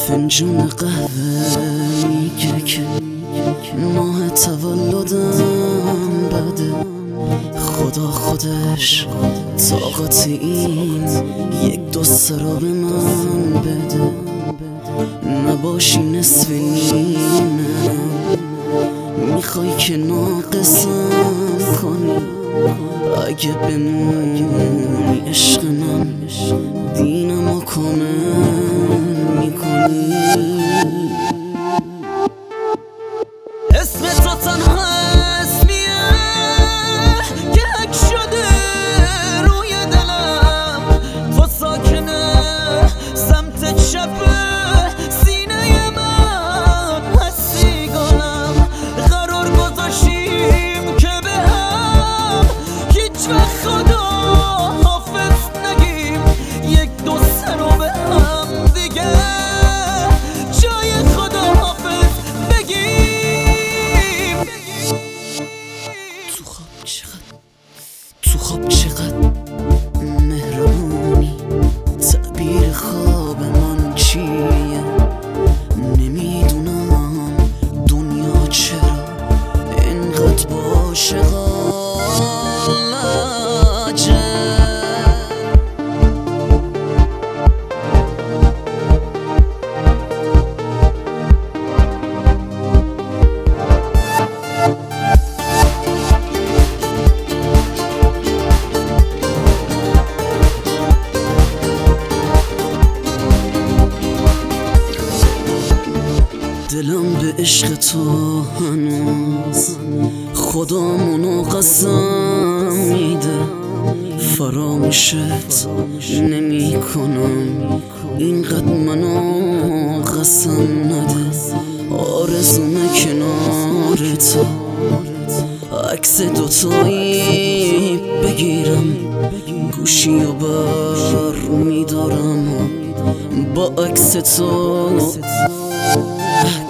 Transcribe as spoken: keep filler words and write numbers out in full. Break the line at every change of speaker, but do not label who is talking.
فنجون قهوه میگه که ماه تولدم بده. خدا خودش طاقت این یک دو سه را به من بده. نباشی نصف نیمم، میخوای که ناقصم کنی. اگه بمونی عشق من دینمو کامل میکنی. اسم تو تنها اسمیه که حک شده روی دلم. تو ساکنه سمت چپ سینه من هستی گلم. قرار گذاشتیم که به هم هیچ وقت خدا حافظ نگیم. یک دو سه رو به هم دیگه جای خدا حافظ بگیم. تو خواب چقدر تو خواب چقدر مهربونی. تعبیر خواب من چیه نمیدونم. دنیا چرا اینقدر عاشقانه. دلم به عشق تو هنوز خدامونو قسم میده. فراموشت نمی کنم اینقدر منو قسم نده. آرزومه کنار تو عکس دوتایی بگیرم. گوشی و بر میدارم با عکس تو.